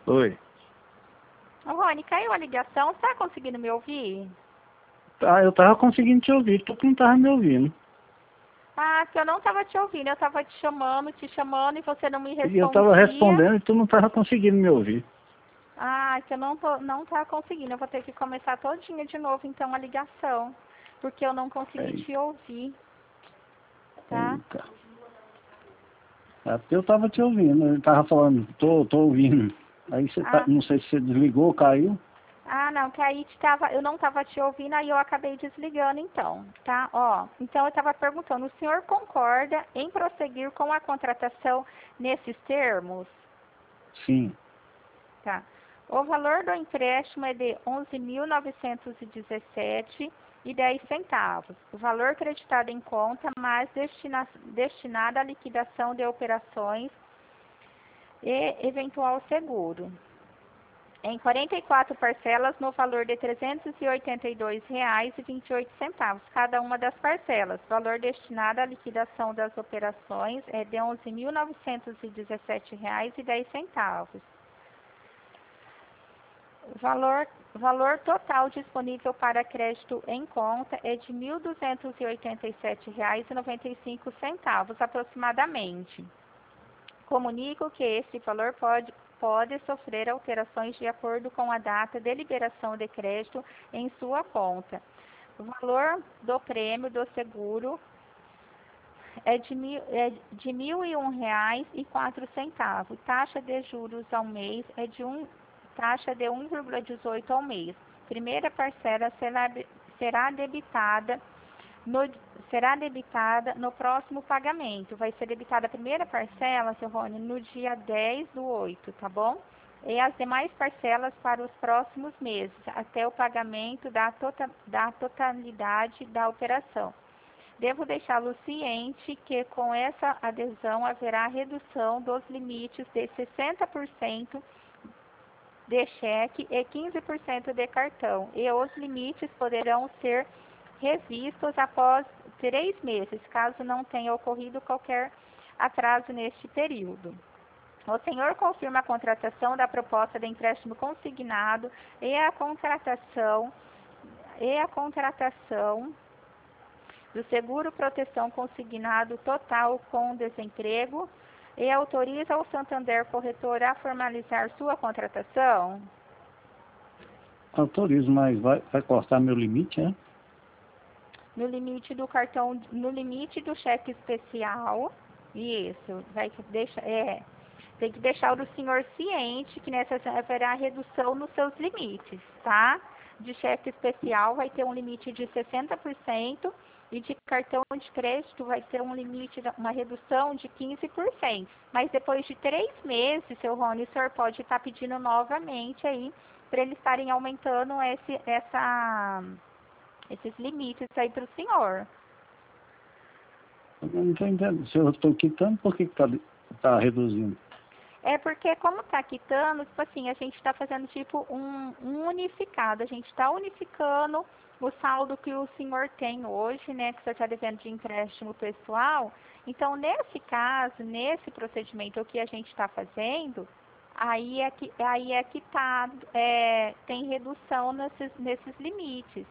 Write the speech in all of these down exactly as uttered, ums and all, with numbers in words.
Oi. Ô, Rony, caiu a ligação? Você tá conseguindo me ouvir? Ah, eu tava conseguindo te ouvir, tu que não tava me ouvindo. Ah, que eu não tava te ouvindo. Eu tava te chamando, te chamando e você não me E eu tava respondia. respondendo e tu não tava conseguindo me ouvir. Ah, que eu não, tô, não tava conseguindo. Eu vou ter que começar todinha de novo, então, a ligação. Porque eu não consegui te Eita, ouvir, tá? eita. É porque eu tava te ouvindo, eu tava falando, tô, tô ouvindo. Aí você tá, Ah, não sei se você desligou, caiu. ah, não, que aí te tava, eu não tava te ouvindo, aí eu acabei desligando, então, tá? Ó, então eu tava perguntando, o senhor concorda em prosseguir com a contratação nesses termos? Sim. Tá. O valor do empréstimo é de onze mil novecentos e dezessete e dez centavos. O valor creditado em conta, mas destina, destinado à liquidação de operações e eventual seguro. Em quarenta e quatro parcelas no valor de trezentos e oitenta e dois reais e vinte e oito centavos cada uma das parcelas. O valor destinado à liquidação das operações é de onze mil novecentos e dezessete reais e dez centavos. O valor, valor total disponível para crédito em conta é de mil duzentos e oitenta e sete reais e noventa e cinco centavos aproximadamente. Comunico que este valor pode, pode sofrer alterações de acordo com a data de liberação de crédito em sua conta. O valor do prêmio do seguro é de mil, é de mil e um reais e quatro centavos. Taxa de juros ao mês é de um taxa de um vírgula dezoito ao mês. Primeira parcela será, será debitada no, será debitada no próximo pagamento. Vai ser debitada a primeira parcela, seu Rony, no dia dez do oito, tá bom? E as demais parcelas para os próximos meses, até o pagamento da, tota, da totalidade da operação. Devo deixá-lo ciente que com essa adesão haverá redução dos limites de sessenta por cento de cheque e quinze por cento de cartão, e os limites poderão ser revistos após três meses, caso não tenha ocorrido qualquer atraso neste período. O senhor confirma a contratação da proposta de empréstimo consignado e a contratação e a contratação do seguro proteção consignado total com desemprego e autoriza o Santander Corretor a formalizar sua contratação? Autorizo, mas vai, vai cortar meu limite, é? No limite do cartão, no limite do cheque especial, isso, vai que deixa, é, tem que deixar o senhor ciente que nessa haverá redução nos seus limites, tá? De cheque especial vai ter um limite de sessenta por cento e de cartão de crédito vai ter um limite, uma redução de quinze por cento. Mas depois de três meses, seu Rony, o senhor pode estar pedindo novamente aí para eles estarem aumentando esse, essa, esses limites aí para o senhor. Eu não estou entendendo. Se eu estou quitando, por que está tá reduzindo? É porque como está quitando, tipo assim, a gente está fazendo tipo um, um unificado, a gente está unificando o saldo que o senhor tem hoje, né, que você está devendo de empréstimo pessoal. Então, nesse caso, nesse procedimento, o que a gente está fazendo, aí é que aí é que tá, é, tem redução nesses, nesses limites.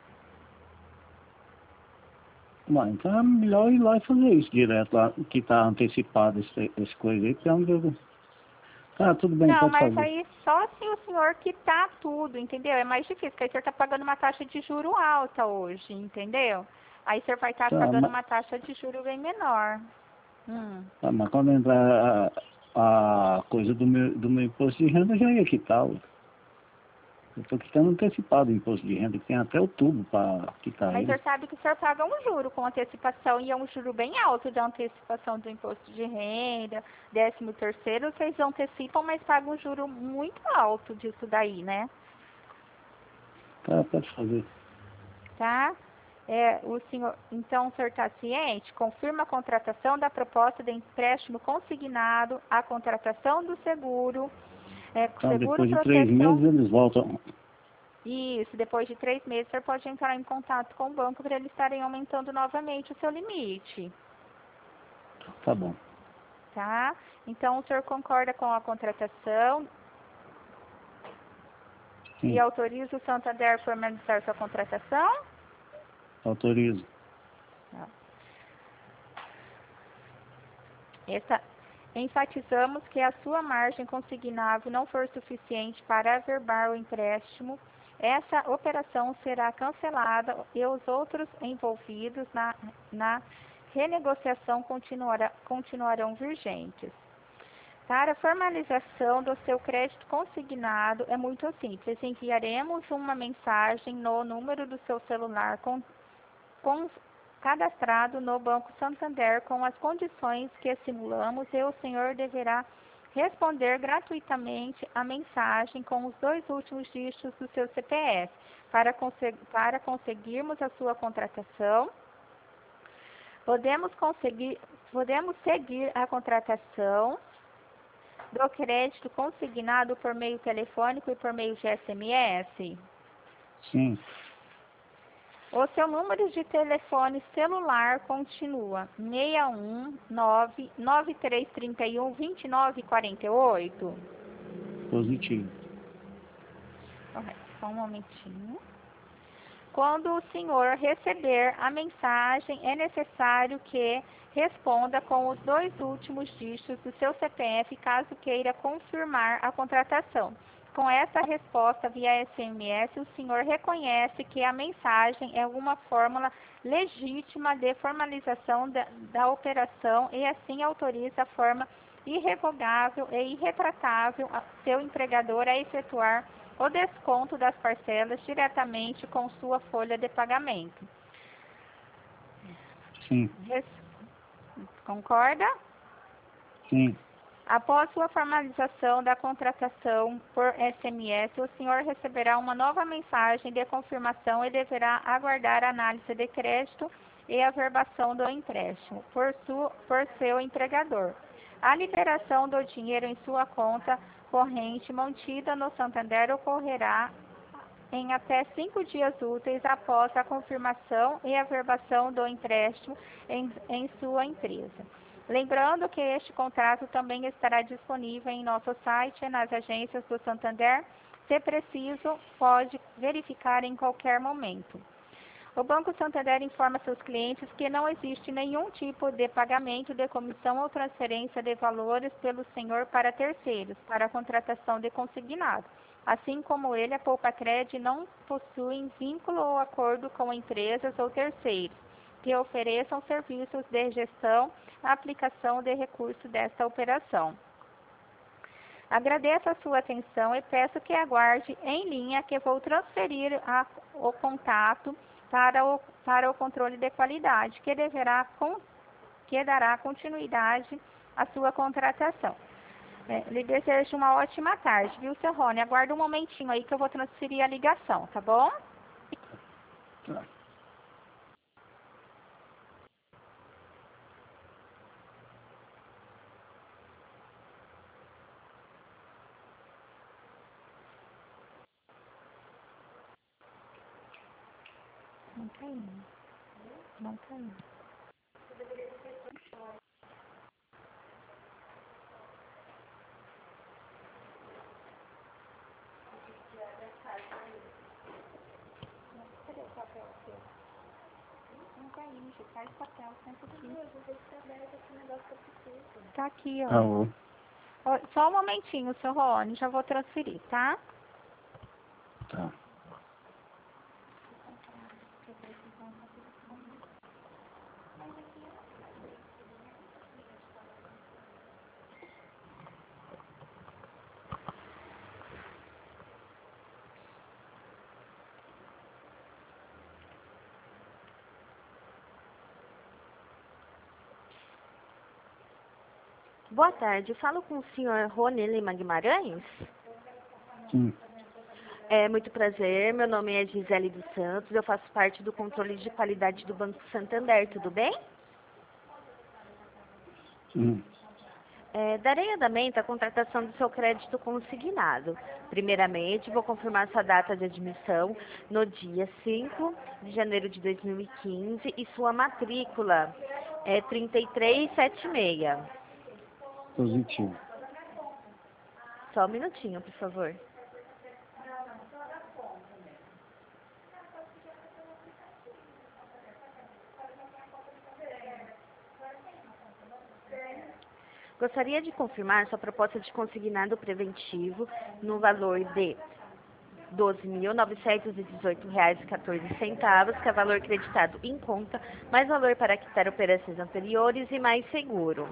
Mas então é melhor ir lá e fazer isso direto lá, que está antecipado esse, esse coisa aí, porque é onde eu... Tá, tudo bem, Não, pode mas fazer. aí só se o senhor quitar tudo, entendeu? É mais difícil, porque aí o senhor está pagando uma taxa de juro alta hoje, entendeu? Aí o senhor vai estar Tá, pagando mas, uma taxa de juro bem menor. Hum. tá, mas quando entrar a, a coisa do meu, do meu imposto de renda, eu já ia quitar. Ué. Eu estou quitando antecipado o imposto de renda, que tem até outubro para quitar Mas o ele. senhor sabe que o senhor paga um juro com antecipação e é um juro bem alto de antecipação do imposto de renda, décimo terceiro, vocês antecipam, mas pagam um juro muito alto disso daí, né? Tá, pode fazer. Tá? É, o senhor, então, o senhor está ciente? Confirma a contratação da proposta de empréstimo consignado, a contratação do seguro, é, Então, seguro depois de três proteção. meses, eles voltam. Isso, depois de três meses, o senhor pode entrar em contato com o banco para eles estarem aumentando novamente o seu limite, Tá bom. tá? Então, o senhor concorda com a contratação Sim. E autoriza o Santander a formalizar sua contratação? Autorizo. Não. Essa, enfatizamos que a sua margem consignável não for suficiente para averbar o empréstimo, essa operação será cancelada e os outros envolvidos na, na renegociação continuará, continuarão vigentes. Para a formalização do seu crédito consignado é muito simples. Enviaremos uma mensagem no número do seu celular com, com, cadastrado no Banco Santander com as condições que simulamos e o senhor deverá responder gratuitamente a mensagem com os dois últimos dígitos do seu C P F para, conseg para conseguirmos a sua contratação. Podemos, conseguir, podemos seguir a contratação do crédito consignado por meio telefônico e por meio de S M S? Sim. O seu número de telefone celular continua seis um nove, nove três três um, dois nove quatro oito? Positivo. Só um momentinho. Quando o senhor receber a mensagem, é necessário que responda com os dois últimos dígitos do seu C P F, caso queira confirmar a contratação. Com essa resposta via S M S, o senhor reconhece que a mensagem é uma fórmula legítima de formalização da, da operação e assim autoriza a forma irrevogável e irretratável a seu empregador a efetuar o desconto das parcelas diretamente com sua folha de pagamento. Sim. Concorda? Sim. Após sua formalização da contratação por S M S, o senhor receberá uma nova mensagem de confirmação e deverá aguardar a análise de crédito e a verbação do empréstimo por, su, por seu empregador. A liberação do dinheiro em sua conta corrente mantida no Santander ocorrerá em até cinco dias úteis após a confirmação e a verbação do empréstimo em, em sua empresa. Lembrando que este contrato também estará disponível em nosso site e nas agências do Santander. Se preciso, pode verificar em qualquer momento. O Banco Santander informa seus clientes que não existe nenhum tipo de pagamento de comissão ou transferência de valores pelo senhor para terceiros, para a contratação de consignado. Assim como ele, a Poupa-Cred não possui vínculo ou acordo com empresas ou terceiros que ofereçam serviços de gestão, aplicação de recursos desta operação. Agradeço a sua atenção e peço que aguarde em linha que vou transferir a, o contato para o, para o controle de qualidade, que, deverá, que dará continuidade à sua contratação. É, lhe desejo uma ótima tarde, viu, seu Rony? Aguarda um momentinho aí que eu vou transferir a ligação, tá bom? Tá. Não caiu. Não caiu. Cadê o papel seu? Não caiu, gente. Faz papel, senta aqui. Tá aqui, ó. Alô. Ó, só um momentinho, seu Rony. Já vou transferir, tá? Tá. Boa tarde, falo com o senhor Rony Lima Guimarães? Sim. É, muito prazer, meu nome é Gisele dos Santos, eu faço parte do controle de qualidade do Banco Santander, tudo bem? Sim. É, darei andamento à contratação do seu crédito consignado. Primeiramente, vou confirmar sua data de admissão no dia cinco de janeiro de dois mil e quinze e sua matrícula é trinta e três setenta e seis. Positivo. Só um minutinho, por favor. Gostaria de confirmar sua proposta de consignado preventivo no valor de doze mil novecentos e dezoito reais e quatorze centavos, que é valor creditado em conta, mais valor para quitar operações anteriores e mais seguro.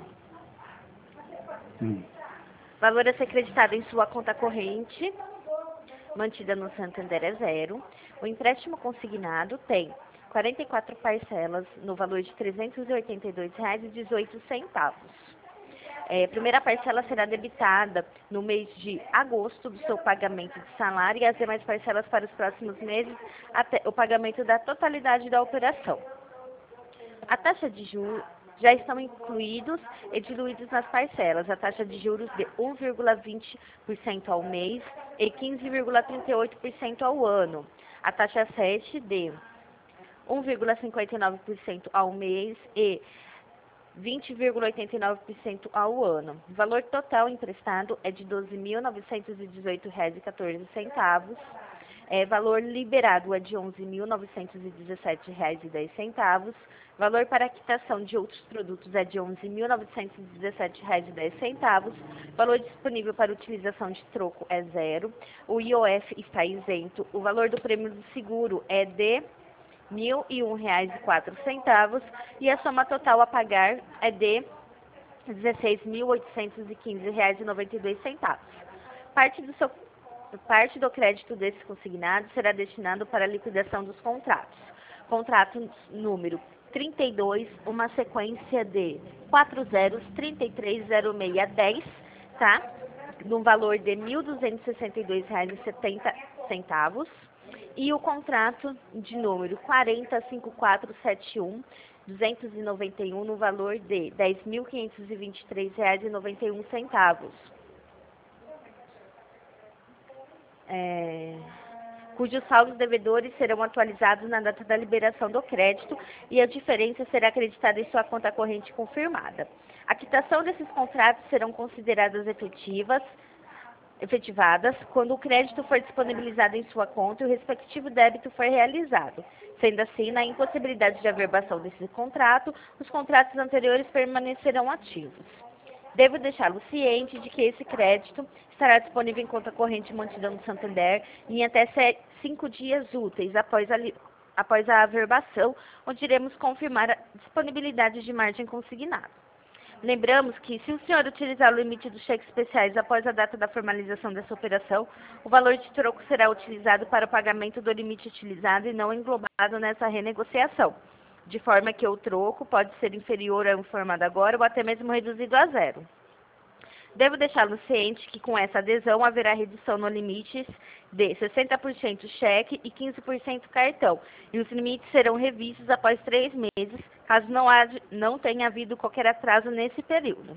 Hum. Valor a ser creditado em sua conta corrente, mantida no Santander é zero. O empréstimo consignado tem quarenta e quatro parcelas no valor de trezentos e oitenta e dois reais e dezoito centavos. É, a primeira parcela será debitada no mês de agosto do seu pagamento de salário e as demais parcelas para os próximos meses até o pagamento da totalidade da operação. A taxa de juros já estão incluídos e diluídos nas parcelas. A taxa de juros de um vírgula vinte por cento ao mês e quinze vírgula trinta e oito por cento ao ano. A taxa sete de um vírgula cinquenta e nove por cento ao mês e vinte vírgula oitenta e nove por cento ao ano. O valor total emprestado é de doze mil novecentos e dezoito reais e quatorze centavos. É, valor liberado é de onze mil novecentos e dezessete reais e dez centavos. Valor para a quitação de outros produtos é de onze mil novecentos e dezessete reais e dez centavos. Valor disponível para utilização de troco é zero. O I O F está isento. O valor do prêmio do seguro é de mil e um reais e quatro centavos e a soma total a pagar é de dezesseis mil oitocentos e quinze reais e noventa e dois centavos. Parte do seu parte do crédito desse consignado será destinado para a liquidação dos contratos. Contrato número trinta e dois, uma sequência de quatro zeros, trinta e três, zero seis, dez, tá? No valor de mil duzentos e sessenta e dois reais e setenta centavos. E o contrato de número quarenta, cinquenta e quatro, setenta e um, duzentos e noventa e um no valor de dez mil quinhentos e vinte e três reais e noventa e um centavos. É, cujos saldos devedores serão atualizados na data da liberação do crédito e a diferença será acreditada em sua conta corrente confirmada. A quitação desses contratos serão consideradas efetivas efetivadas quando o crédito for disponibilizado em sua conta e o respectivo débito for realizado. Sendo assim, na impossibilidade de averbação desse contrato, os contratos anteriores permanecerão ativos. Devo deixá-lo ciente de que esse crédito estará disponível em conta corrente mantida no Santander em até cinco dias úteis após a, após a averbação, onde iremos confirmar a disponibilidade de margem consignada. Lembramos que, se o senhor utilizar o limite dos cheques especiais após a data da formalização dessa operação, o valor de troco será utilizado para o pagamento do limite utilizado e não englobado nessa renegociação, de forma que o troco pode ser inferior ao informado agora ou até mesmo reduzido a zero. Devo deixá-lo ciente que, com essa adesão, haverá redução no limites de sessenta por cento cheque e quinze por cento cartão, e os limites serão revistos após três meses, caso não, haja, não tenha havido qualquer atraso nesse período.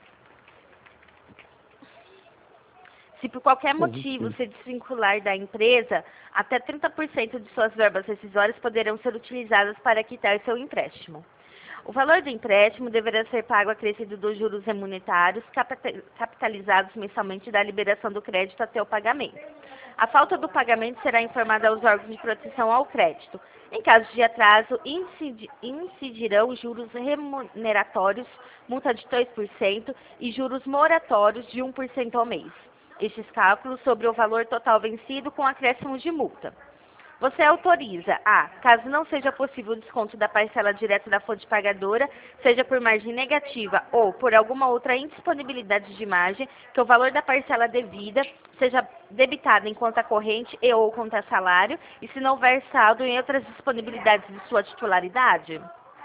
Se por qualquer motivo se desvincular da empresa, até trinta por cento de suas verbas rescisórias poderão ser utilizadas para quitar seu empréstimo. O valor do empréstimo deverá ser pago acrescido dos juros remuneratórios capitalizados mensalmente da liberação do crédito até o pagamento. A falta do pagamento será informada aos órgãos de proteção ao crédito. Em caso de atraso, incidirão juros remuneratórios, multa de dois por cento e juros moratórios de um por cento ao mês. Estes cálculos sobre o valor total vencido com acréscimo de multa. Você autoriza a, caso não seja possível o desconto da parcela direta da fonte pagadora, seja por margem negativa ou por alguma outra indisponibilidade de margem, que o valor da parcela devida seja debitado em conta corrente e ou conta salário, e se não houver saldo em outras disponibilidades de sua titularidade?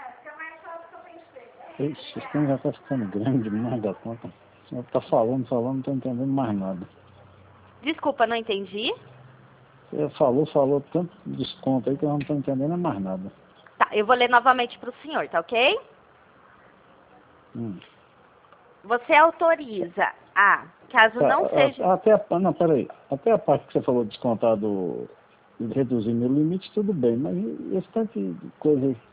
Ixi, esse tempo já está ficando grande demais da conta. O senhor está falando, falando, não estou entendendo mais nada. Desculpa, não entendi. Você falou, falou tanto desconto aí que eu não estou entendendo mais nada. Tá, eu vou ler novamente para o senhor, tá ok? Hum. Você autoriza a, caso Tá, não a, seja... Até a, não, peraí. Até a parte que você falou de descontar do... de reduzir meu limite, tudo bem. Mas esse tanto de coisa aí...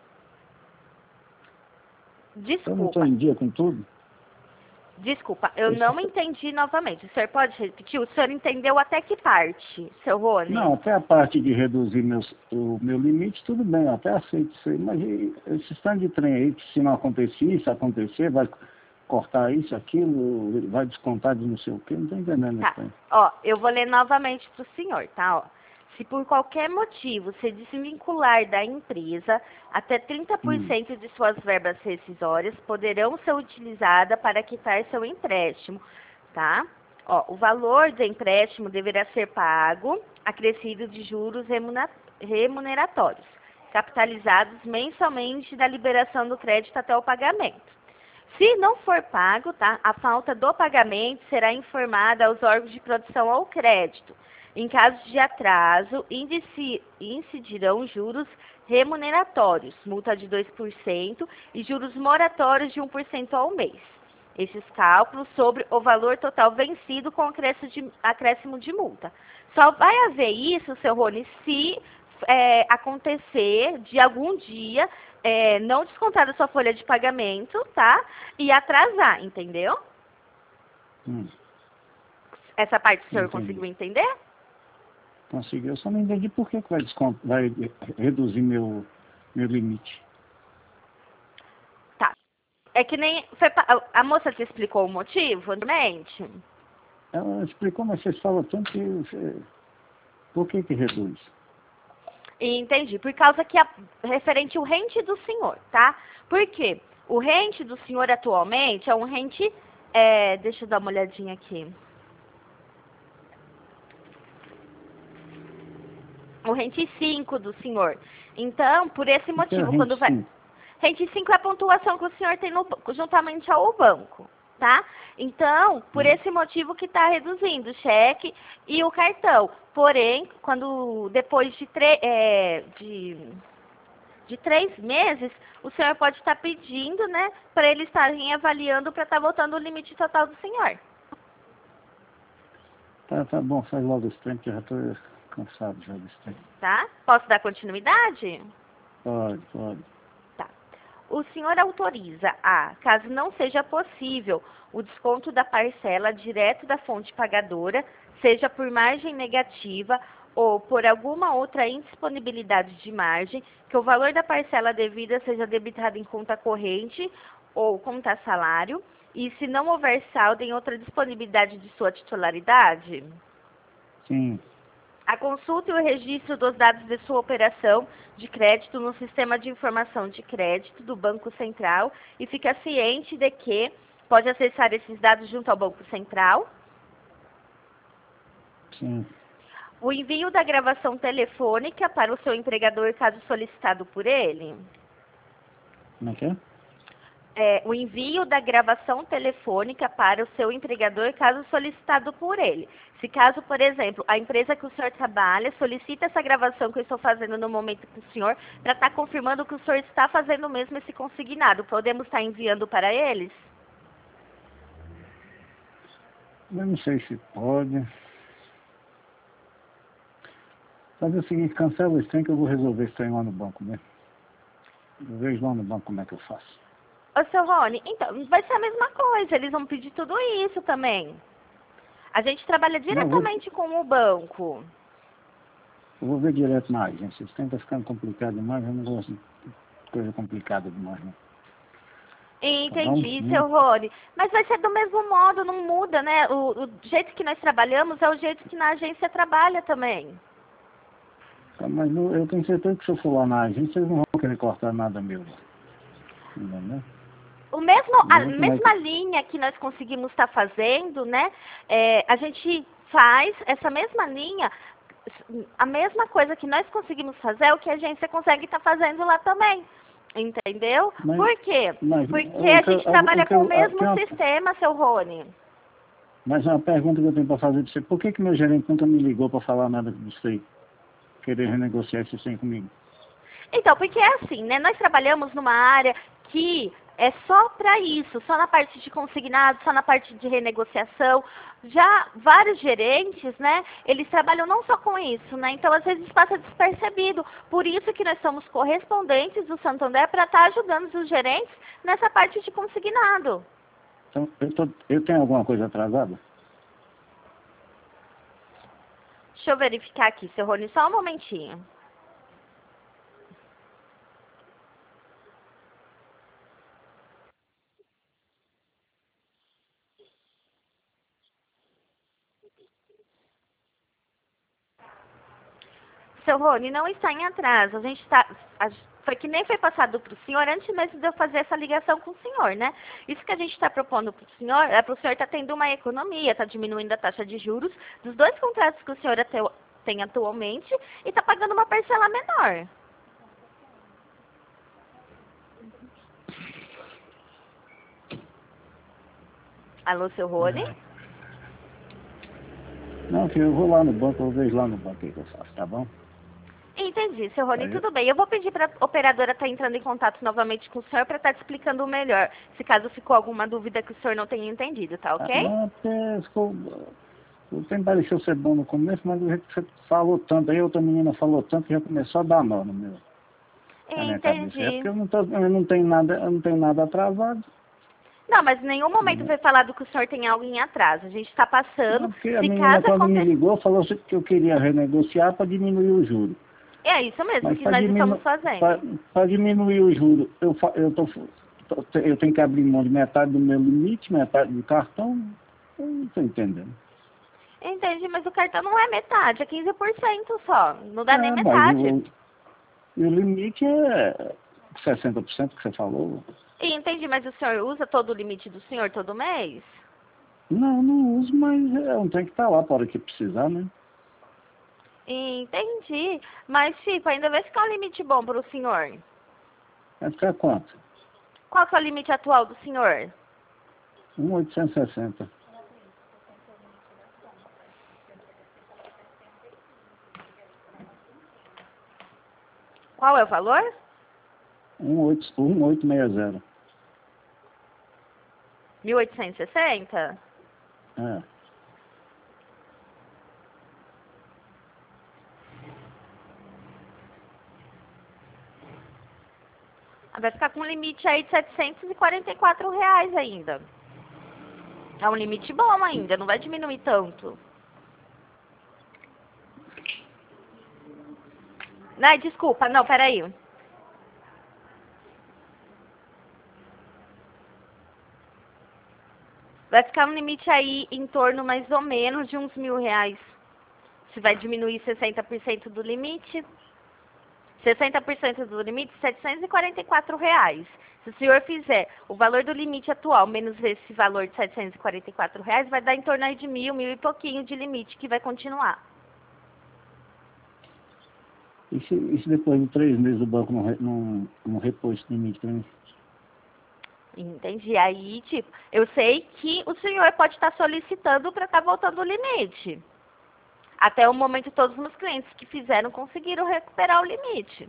Desculpa. Eu não estou em dia com tudo? Desculpa, eu não entendi novamente. O senhor pode repetir? O senhor entendeu até que parte, seu Rony? Não, até a parte de reduzir meus, o meu limite, tudo bem, eu até aceito isso aí. Mas e, esse stand de trem aí, que se não acontecer, se acontecer, vai cortar isso, aquilo, vai descontar de não sei o quê, não estou entendendo Tá. isso. Ó, eu vou ler novamente para o senhor, tá? Ó. Se por qualquer motivo se desvincular da empresa, até trinta por cento de suas verbas rescisórias poderão ser utilizadas para quitar seu empréstimo, tá? Ó, o valor do empréstimo deverá ser pago, acrescido de juros remuna- remuneratórios, capitalizados mensalmente da liberação do crédito até o pagamento. Se não for pago, tá, a falta do pagamento será informada aos órgãos de produção ao crédito. Em caso de atraso, indici- incidirão juros remuneratórios, multa de dois por cento e juros moratórios de um por cento ao mês. Esses cálculos sobre o valor total vencido com acréscimo de, acréscimo de multa. Só vai haver isso, seu Rony, se é, acontecer de algum dia é, não descontar da sua folha de pagamento, tá? E atrasar, entendeu? Hum, Essa parte o senhor entendi. conseguiu entender? Consegui. Eu só não entendi por que que vai, descont... vai reduzir meu, meu limite. Tá. É que nem... foi pa- a moça te explicou o motivo, anteriormente? Ela explicou, mas vocês falam tanto que... você- Por que que reduz? Entendi. Por causa que a, referente ao rente do senhor, tá? Por quê? O rente do senhor atualmente é um rente... É, deixa eu dar uma olhadinha aqui. O rente cinco do senhor. Então, por esse O que é motivo, rente quando vai... cinco? Rente cinco é a pontuação que o senhor tem no, juntamente ao banco, tá? Então, por Hum. esse motivo que está reduzindo o cheque e o cartão. Porém, quando depois de, tre é, de, de três meses, o senhor pode estar pedindo, né, para eles estarem avaliando para estar voltando o limite total do senhor. Tá, tá bom, faz logo esse trem, que eu já estou cansado já desse trem. Tá? Posso dar continuidade? Pode, pode. Tá. O senhor autoriza a, caso não seja possível, o desconto da parcela direto da fonte pagadora, seja por margem negativa ou por alguma outra indisponibilidade de margem, que o valor da parcela devida seja debitado em conta corrente ou conta salário, e se não houver saldo em outra disponibilidade de sua titularidade? Sim. A consulta e o registro dos dados de sua operação de crédito no Sistema de Informação de Crédito do Banco Central e fica ciente de que pode acessar esses dados junto ao Banco Central. Sim. O envio da gravação telefônica para o seu empregador, caso solicitado por ele. Como é que é? É, o envio da gravação telefônica para o seu empregador, caso solicitado por ele. Se caso, por exemplo, a empresa que o senhor trabalha solicita essa gravação que eu estou fazendo no momento com o senhor, para estar confirmando que o senhor está fazendo mesmo esse consignado, podemos estar enviando para eles? Eu não sei se pode. Fazer o seguinte, cancela esse trem que eu vou resolver isso aí lá no banco, né? Eu vejo lá no banco como é que eu faço. Ô, seu Rony, então, vai ser a mesma coisa, eles vão pedir tudo isso também. A gente trabalha diretamente Não, com o banco. Eu vou ver direto na agência. Esse trem tá ficando complicado demais, eu não gosto de coisa complicada demais, né? Entendi, Tá bom? seu Rony. Mas vai ser do mesmo modo, não muda, né? O, o jeito que nós trabalhamos é o jeito que na agência trabalha também. Tá, mas não- eu tenho certeza que se eu for lá na agência, eles não vão querer cortar nada meu. Entendeu? O mesmo, a Muito mesma mais- linha que nós conseguimos estar fazendo, né? É, a gente faz essa mesma linha, a mesma coisa que nós conseguimos fazer é o que a agência consegue estar fazendo lá também. Entendeu? Mas- Por quê? mas Porque o a que eu- gente trabalha o que com eu- o mesmo tem uma- sistema, seu Rony. Mas uma pergunta que eu tenho para fazer para você, por que que meu gerente nunca me ligou para falar nada disso aí? Querer renegociar isso sem comigo? Então, porque é assim, né? Nós trabalhamos numa área que é só para isso, só na parte de consignado, só na parte de renegociação. Já vários gerentes, né? Eles trabalham não só com isso, né? Então, às vezes passa despercebido. Por isso que nós somos correspondentes do Santander para estar ajudando os gerentes nessa parte de consignado. Então, eu, tô, eu tenho alguma coisa atrasada? Deixa eu verificar aqui, seu Rony, só um momentinho. Seu Rony, não está em atraso. A gente está... Foi que nem foi passado para o senhor antes mesmo de eu fazer essa ligação com o senhor, né? Isso que a gente está propondo para o senhor, é para o senhor estar tendo uma economia, está diminuindo a taxa de juros dos dois contratos que o senhor tem atualmente e está pagando uma parcela menor. Alô, seu Rony? Não, filho, eu vou lá no banco, eu vejo lá no banco o que eu faço, tá bom? Entendi, seu Rony, Aí tudo bem. Eu vou pedir para a operadora estar entrando em contato novamente com o senhor para estar te explicando melhor, se caso ficou alguma dúvida que o senhor não tenha entendido, tá ok? Ah, não, até ficou... O tempo pareceu ser bom no começo, mas do jeito que você falou tanto, aí outra menina falou tanto que já começou a dar nó no meu, na minha cabeça. É Entendi. porque eu não, tô, eu não tenho nada, eu não tenho nada atrasado. Não, mas em nenhum momento foi falado que o senhor tem algo em atraso. A gente está passando, Não, porque a se menina, caso quando me aconteça... ligou, falou que eu queria renegociar para diminuir o juro. É isso mesmo Mas que para nós diminu estamos fazendo. para diminuir o juro, eu, fa- eu, tô, tô- eu tenho que abrir mão de metade do meu limite, metade do cartão. Eu não estou entendendo. Entendi, mas o cartão não é metade, é quinze por cento só. Não dá nem Ah, mas metade. o, e o limite é sessenta por cento que você falou. E entendi, mas o senhor usa todo o limite do senhor todo mês? Não, não uso, mas é um trem que está lá para a hora que precisar, né? Entendi. Mas, Chico, ainda vai ficar um limite bom para o senhor. Vai ficar quanto? Qual que é o limite atual do senhor? um mil oitocentos e sessenta. Qual é o valor? um mil oitocentos e sessenta. mil oitocentos e sessenta? É. Vai ficar com um limite aí de setecentos e quarenta e quatro reais ainda. É um limite bom ainda, não vai diminuir tanto. Não, desculpa, não, peraí. Vai ficar um limite aí em torno mais ou menos de uns mil reais. Se vai diminuir sessenta por cento do limite. sessenta por cento do limite, setecentos e quarenta e quatro reais. Se o senhor fizer o valor do limite atual menos esse valor de setecentos e quarenta e quatro reais, vai dar em torno aí de mil, mil e pouquinho de limite que vai continuar. E se, e se depois de três meses o banco não, re- não, não repôs esse limite para mim? Entendi. Aí, tipo, eu sei que o senhor pode estar solicitando para estar voltando o limite. Até o momento, todos os clientes que fizeram conseguiram recuperar o limite.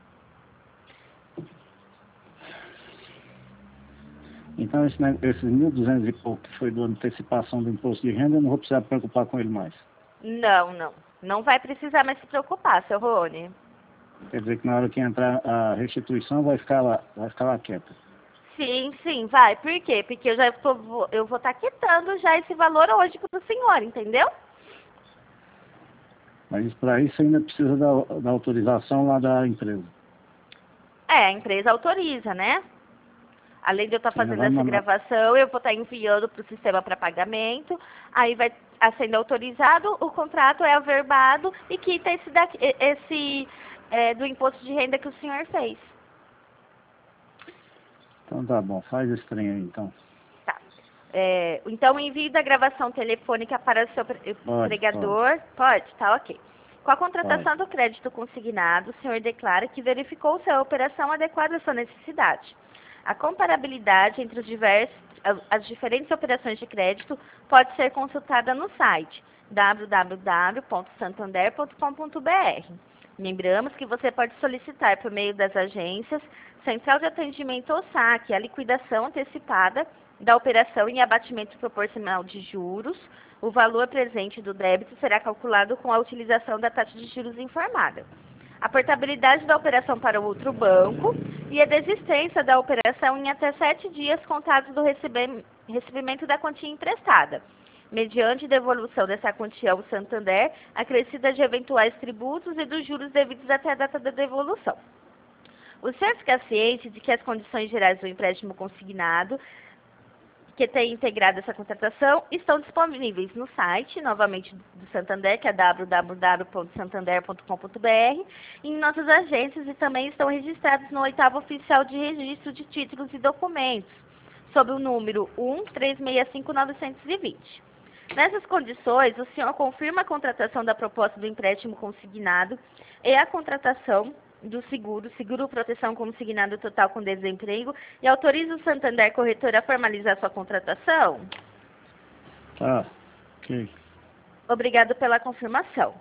Então, esse, ne- esses mil e duzentos e pouco que foi da antecipação do imposto de renda, eu não vou precisar me preocupar com ele mais. Não, não. Não vai precisar mais se preocupar, seu Rony. Quer dizer que na hora que entrar a restituição, vai ficar lá, vai ficar lá quieta. Sim, sim, vai. Por quê? Porque eu já tô, eu vou estar quitando já esse valor hoje para o senhor, entendeu? Mas para isso ainda precisa da, da autorização lá da empresa. É, a empresa autoriza, né? Além de eu estar Você ainda fazendo vai essa mandar. gravação, eu vou estar enviando para o sistema para pagamento. Aí vai a sendo autorizado, o contrato é averbado e quita esse, daqui, esse é, do imposto de renda que o senhor fez. Então tá bom, faz esse trem aí então. Tá. É, então, o envio da gravação telefônica para o seu pre- empregador. Pode. Pode? Tá, ok. Com a contratação do crédito consignado, o senhor declara que verificou se a operação adequada à sua necessidade. A comparabilidade entre os diversos, as diferentes operações de crédito pode ser consultada no site w w w ponto santander ponto com ponto b r. Lembramos que você pode solicitar por meio das agências, Central de Atendimento ou saque, a liquidação antecipada da operação em abatimento proporcional de juros. O valor presente do débito será calculado com a utilização da taxa de juros informada. A portabilidade da operação para o outro banco e a desistência da operação em até sete dias contados do recebe- recebimento da quantia emprestada, mediante devolução dessa quantia ao Santander, acrescida de eventuais tributos e dos juros devidos até a data da devolução. O senhor fica ciente de que as condições gerais do empréstimo consignado que tem integrado essa contratação estão disponíveis no site, novamente do Santander, que é w w w ponto santander ponto com ponto b r, e em nossas agências, e também estão registrados no oitavo oficial de registro de títulos e documentos, sob o número um três seis cinco nove dois zero. Nessas condições, o senhor confirma a contratação da proposta do empréstimo consignado e a contratação do seguro, seguro proteção consignado total com desemprego, e autoriza o Santander Corretora a formalizar sua contratação? Tá, ok. Obrigado pela confirmação.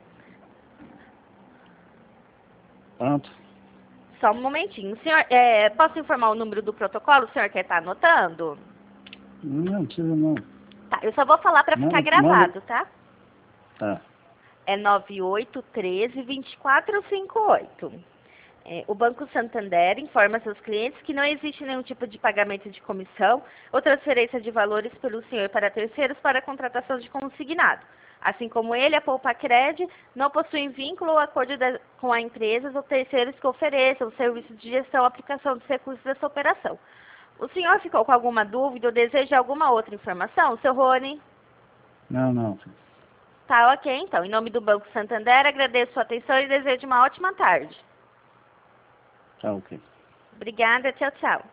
Pronto. Só um momentinho. Senhor, é, posso informar o número do protocolo? O senhor quer estar anotando? Não, não precisa não. Tá, eu só vou falar para ficar Manda- gravado, manda. tá? Tá. É nove oito um três, dois quatro cinco oito. É, o Banco Santander informa seus clientes que não existe nenhum tipo de pagamento de comissão ou transferência de valores pelo senhor para terceiros para a contratação de consignado. Assim como ele, a Poupa-Cred não possui vínculo ou acordo da, com a empresas ou terceiros que ofereçam serviços de gestão ou aplicação dos recursos dessa operação. O senhor ficou com alguma dúvida ou deseja alguma outra informação, seu Rony? Não, não. Tá ok, então. Em nome do Banco Santander, agradeço sua atenção e desejo uma ótima tarde. Tá ok. Obrigada, tchau, tchau.